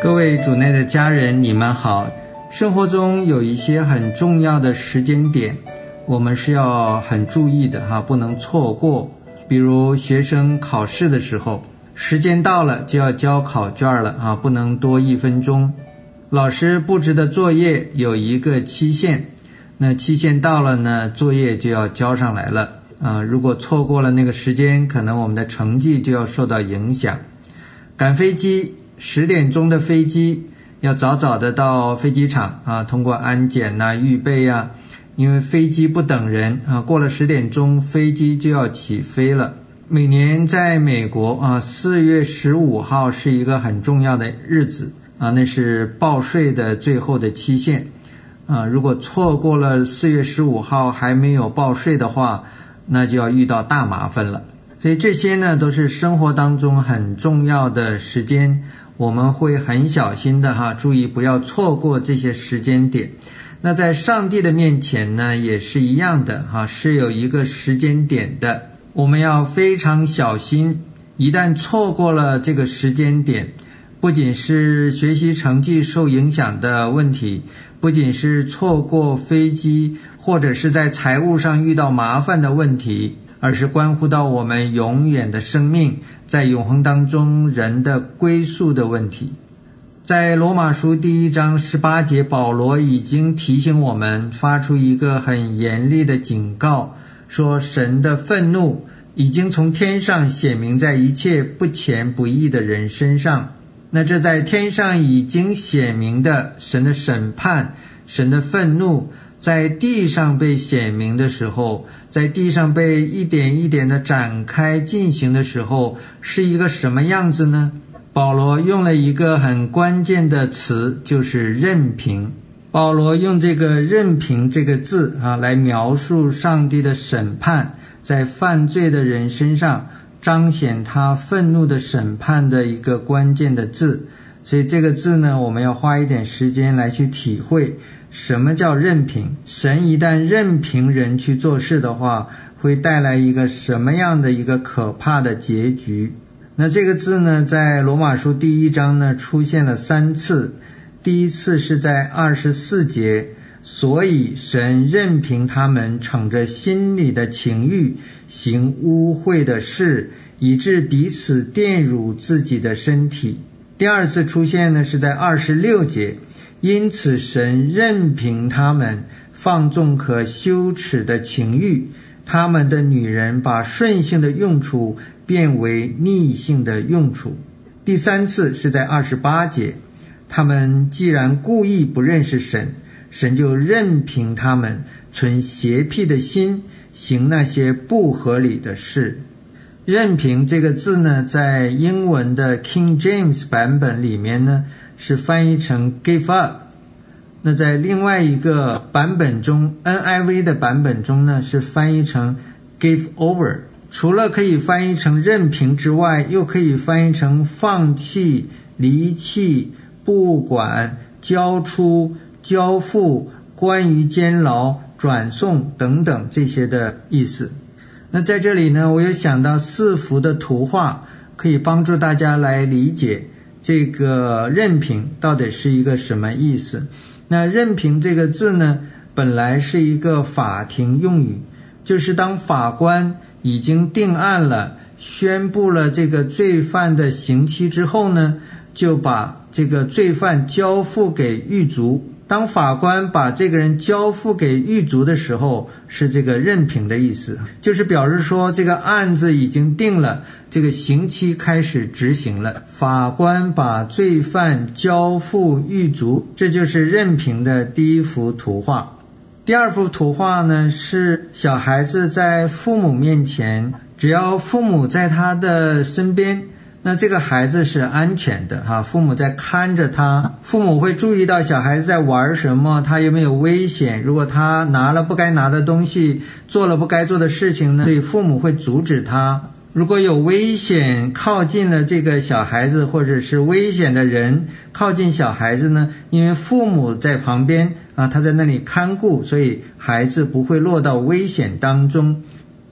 各位主内的家人，你们好。生活中有一些很重要的时间点，我们是要很注意的不能错过。比如学生考试的时候，时间到了就要交考卷了不能多1分钟。老师布置的作业有一个期限，那期限到了呢，作业就要交上来了如果错过了那个时间，可能我们的成绩就要受到影响。赶飞机，10点钟的飞机，要早早的到飞机场通过安检预备因为飞机不等人过了10点钟飞机就要起飞了。每年在美国4月15号是一个很重要的日子那是报税的最后的期限如果错过了4月15号还没有报税的话，那就要遇到大麻烦了。所以这些呢都是生活当中很重要的时间，我们会很小心的注意不要错过这些时间点。那在上帝的面前呢也是一样的是有一个时间点的，我们要非常小心，一旦错过了这个时间点，不仅是学习成绩受影响的问题，不仅是错过飞机或者是在财务上遇到麻烦的问题，而是关乎到我们永远的生命，在永恒当中人的归宿的问题。在罗马书第1章18节，保罗已经提醒我们，发出一个很严厉的警告，说神的愤怒已经从天上显明在一切不虔不义的人身上。那这在天上已经显明的神的审判，神的愤怒，在地上被显明的时候，在地上被一点一点的展开进行的时候，是一个什么样子呢？保罗用了一个很关键的词，就是任凭。保罗用这个任凭这个字来描述上帝的审判，在犯罪的人身上彰显他愤怒的审判的一个关键的字。所以这个字呢，我们要花一点时间来去体会什么叫任凭。神一旦任凭人去做事的话，会带来一个什么样的一个可怕的结局。那这个字呢，在罗马书第1章呢出现了3次。第一次是在24节，所以神任凭他们逞着心里的情欲行污秽的事，以致彼此玷辱自己的身体。第二次出现呢是在26节，因此神任凭他们放纵可羞耻的情欲，他们的女人把顺性的用处变为逆性的用处。第三次是在28节，他们既然故意不认识神，神就任凭他们存邪僻的心，行那些不合理的事。任凭这个字呢，在英文的 King James 版本里面呢是翻译成 give up， 那在另外一个版本中 NIV 的版本中呢是翻译成 give over。 除了可以翻译成任凭之外，又可以翻译成放弃、离弃、不管、交出、交付、关于监牢、转送等等这些的意思。那在这里呢，我有想到4幅的图画，可以帮助大家来理解这个任凭到底是一个什么意思。那任凭这个字呢，本来是一个法庭用语，就是当法官已经定案了，宣布了这个罪犯的刑期之后呢，就把这个罪犯交付给狱卒。当法官把这个人交付给狱卒的时候，是这个任凭的意思，就是表示说这个案子已经定了，这个刑期开始执行了，法官把罪犯交付狱卒，这就是任凭的第一幅图画。第二幅图画呢，是小孩子在父母面前，只要父母在他的身边，那这个孩子是安全的父母在看着他，父母会注意到小孩子在玩什么，他有没有危险，如果他拿了不该拿的东西，做了不该做的事情呢，所以父母会阻止他。如果有危险靠近了这个小孩子，或者是危险的人靠近小孩子呢，因为父母在旁边他在那里看顾，所以孩子不会落到危险当中。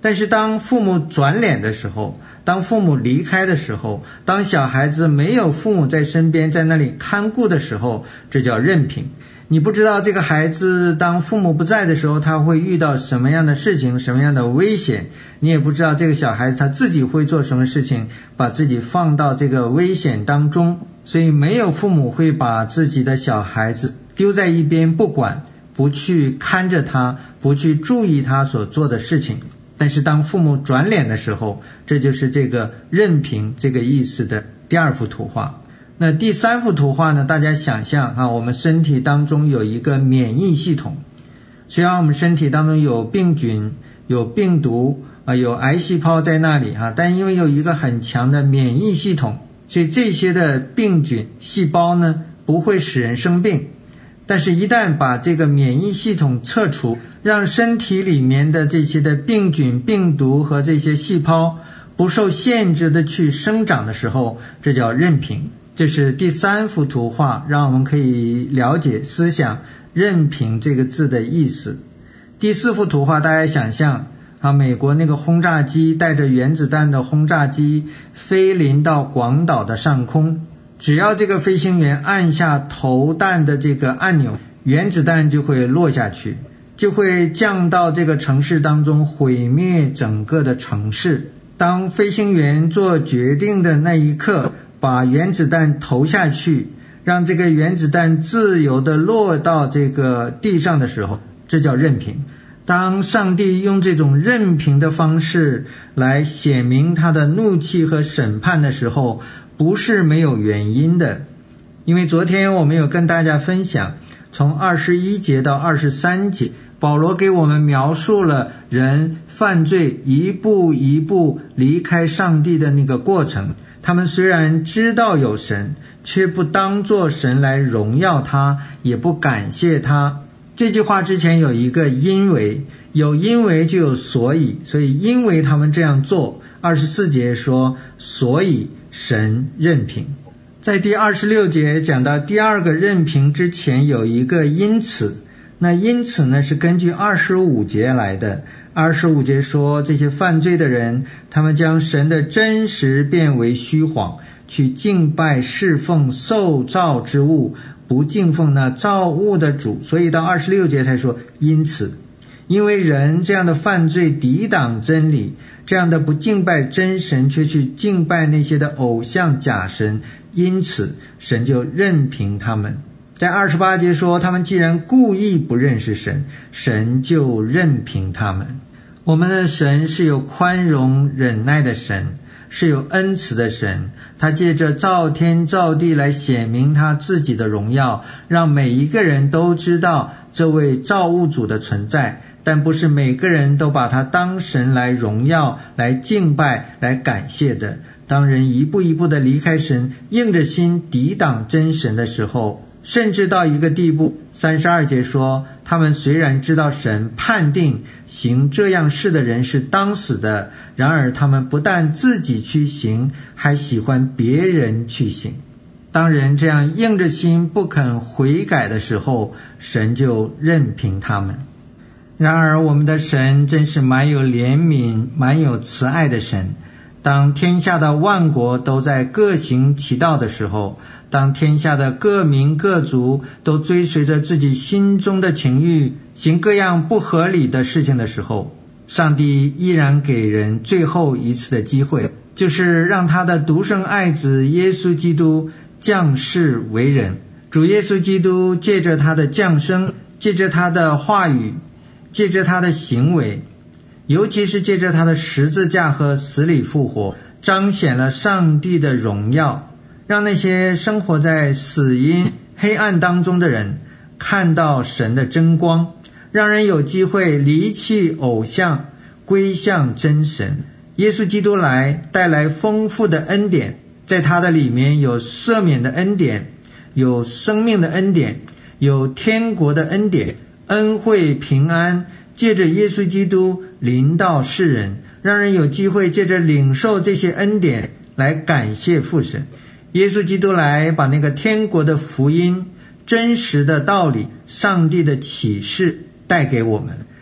但是当父母转脸的时候，当父母离开的时候，当小孩子没有父母在身边，在那里看顾的时候，这叫任凭。你不知道这个孩子当父母不在的时候，他会遇到什么样的事情，什么样的危险，你也不知道这个小孩子他自己会做什么事情，把自己放到这个危险当中。所以没有父母会把自己的小孩子丢在一边不管，不去看着他，不去注意他所做的事情。但是当父母转脸的时候，这就是这个任凭这个意思的第二幅图画。那第三幅图画呢，大家想象我们身体当中有一个免疫系统。虽然我们身体当中有病菌，有病毒有癌细胞在那里但因为有一个很强的免疫系统，所以这些的病菌细胞呢不会使人生病。但是一旦把这个免疫系统撤除，让身体里面的这些的病菌、病毒和这些细胞不受限制的去生长的时候，这叫任凭。这是第三幅图画，让我们可以了解思想任凭这个字的意思。第四幅图画，大家想象美国那个轰炸机带着原子弹的轰炸机飞临到广岛的上空，只要这个飞行员按下投弹的这个按钮，原子弹就会落下去，就会降到这个城市当中，毁灭整个的城市。当飞行员做决定的那一刻，把原子弹投下去，让这个原子弹自由地落到这个地上的时候，这叫任凭。当上帝用这种任凭的方式来显明他的怒气和审判的时候，不是没有原因的。因为昨天我们有跟大家分享，从21节到23节，保罗给我们描述了人犯罪一步一步离开上帝的那个过程。他们虽然知道有神，却不当作神来荣耀他，也不感谢他。这句话之前有一个因为，有因为就有所以，所以因为他们这样做，24节说所以神任凭。在第26节讲到第二个任凭之前有一个因此，那因此呢是根据25节来的。25节说这些犯罪的人，他们将神的真实变为虚谎，去敬拜侍奉受造之物，不敬奉那造物的主。所以到26节才说因此，因为人这样的犯罪抵挡真理，这样的不敬拜真神，却去敬拜那些的偶像假神，因此神就任凭他们。在28节说他们既然故意不认识神，神就任凭他们。我们的神是有宽容忍耐的神，是有恩慈的神，他借着造天造地来显明他自己的荣耀，让每一个人都知道这位造物主的存在，但不是每个人都把他当神来荣耀，来敬拜，来感谢的。当人一步一步的离开神，硬着心抵挡真神的时候，甚至到一个地步，32节说他们虽然知道神判定行这样事的人是当死的，然而他们不但自己去行，还喜欢别人去行。当人这样硬着心不肯悔改的时候，神就任凭他们。然而我们的神真是蛮有怜悯蛮有慈爱的神。当天下的万国都在各行其道的时候，当天下的各民各族都追随着自己心中的情欲，行各样不合理的事情的时候，上帝依然给人最后一次的机会，就是让他的独生爱子耶稣基督降世为人。主耶稣基督借着他的降生，借着他的话语，借着他的行为，尤其是借着他的十字架和死里复活，彰显了上帝的荣耀，让那些生活在死荫黑暗当中的人看到神的真光，让人有机会离弃偶像，归向真神。耶稣基督来带来丰富的恩典，在他的里面有赦免的恩典，有生命的恩典，有天国的恩典，恩惠平安借着耶稣基督临到世人，让人有机会借着领受这些恩典来感谢父神。耶稣基督来把那个天国的福音，真实的道理，上帝的启示带给我们，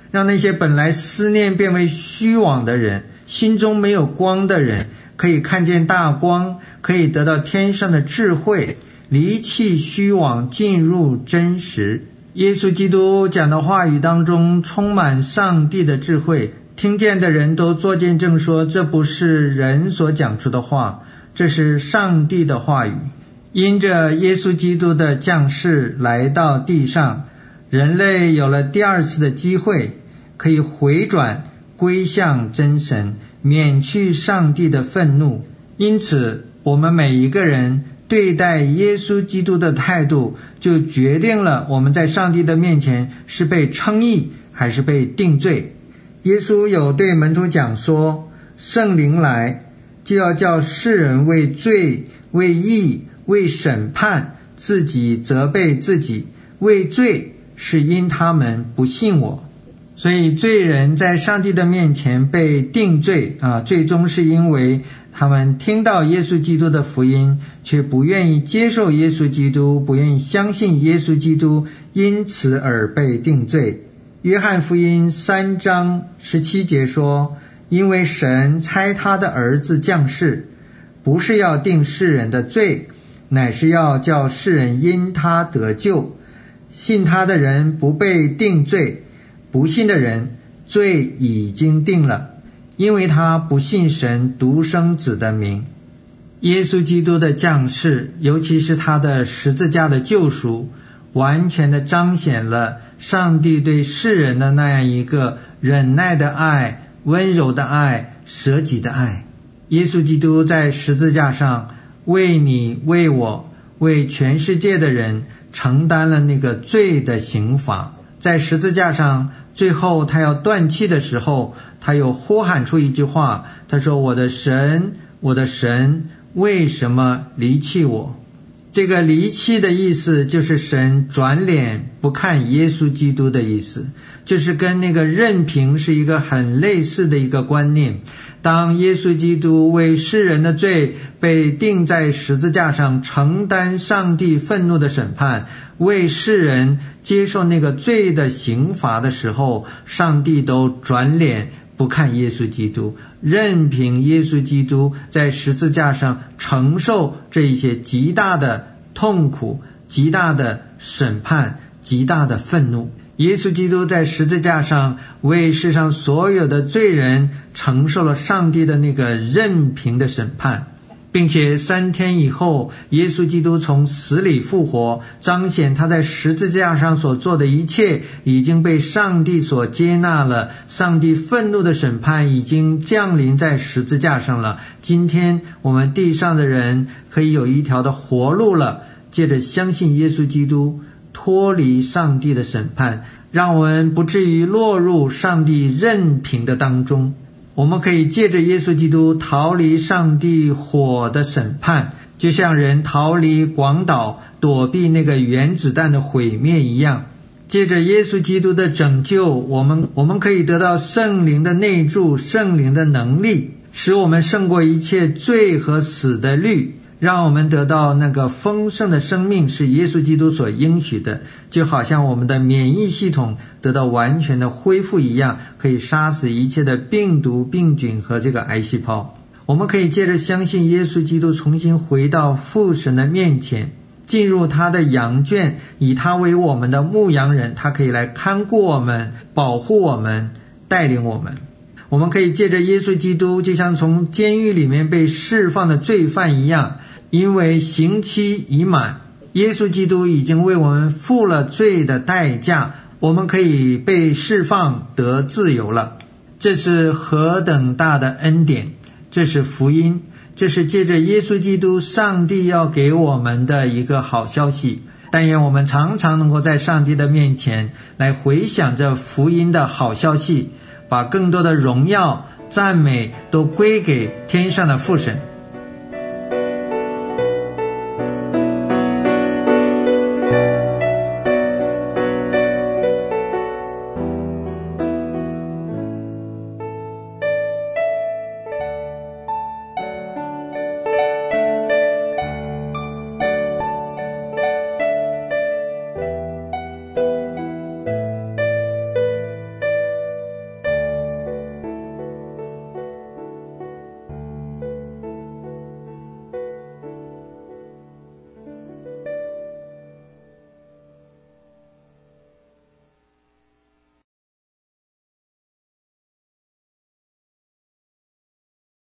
让那些本来思念变为虚妄的人，心中没有光的人，可以看见大光，可以得到天上的智慧，离弃虚妄，进入真实。耶稣基督讲的话语当中充满上帝的智慧，听见的人都作见证说，这不是人所讲出的话，这是上帝的话语。因着耶稣基督的降世来到地上，人类有了第二次的机会，可以回转归向真神，免去上帝的愤怒。因此我们每一个人对待耶稣基督的态度，就决定了我们在上帝的面前是被称义还是被定罪。耶稣有对门徒讲说，圣灵来就要叫世人为罪、为义、为审判，自己责备自己。为罪是因他们不信我。所以罪人在上帝的面前被定罪最终是因为他们听到耶稣基督的福音，却不愿意接受耶稣基督，不愿意相信耶稣基督，因此而被定罪。约翰福音3章17节说，因为神差他的儿子降世，不是要定世人的罪，乃是要叫世人因他得救。信他的人不被定罪，不信的人罪已经定了，因为他不信神独生子的名。耶稣基督的降世，尤其是他的十字架的救赎，完全的彰显了上帝对世人的那样一个忍耐的爱、温柔的爱、舍己的爱。耶稣基督在十字架上为你、为我、为全世界的人承担了那个罪的刑罚。在十字架上，最后他要断气的时候，他又呼喊出一句话，他说，我的神，我的神，为什么离弃我？这个离弃的意思就是神转脸不看耶稣基督的意思，就是跟那个任凭是一个很类似的一个观念。当耶稣基督为世人的罪被钉在十字架上，承担上帝愤怒的审判，为世人接受那个罪的刑罚的时候，上帝都转脸不看耶稣基督，任凭耶稣基督在十字架上承受这一些极大的痛苦、极大的审判、极大的愤怒。耶稣基督在十字架上为世上所有的罪人承受了上帝的那个任凭的审判，并且3天以后，耶稣基督从死里复活，彰显他在十字架上所做的一切已经被上帝所接纳了，上帝愤怒的审判已经降临在十字架上了。今天我们地上的人可以有一条的活路了，借着相信耶稣基督，脱离上帝的审判，让我们不至于落入上帝任凭的当中。我们可以借着耶稣基督逃离上帝火的审判，就像人逃离广岛躲避那个原子弹的毁灭一样。借着耶稣基督的拯救，我们可以得到圣灵的内住，圣灵的能力，使我们胜过一切罪和死的律，让我们得到那个丰盛的生命，是耶稣基督所应许的，就好像我们的免疫系统得到完全的恢复一样，可以杀死一切的病毒、病菌和这个癌细胞。我们可以借着相信耶稣基督重新回到父神的面前，进入他的羊圈，以他为我们的牧羊人，他可以来看顾我们、保护我们、带领我们。我们可以借着耶稣基督，就像从监狱里面被释放的罪犯一样，因为刑期已满，耶稣基督已经为我们付了罪的代价，我们可以被释放得自由了。这是何等大的恩典，这是福音，这是借着耶稣基督上帝要给我们的一个好消息。但愿我们常常能够在上帝的面前来回想着福音的好消息，把更多的荣耀、赞美都归给天上的父神。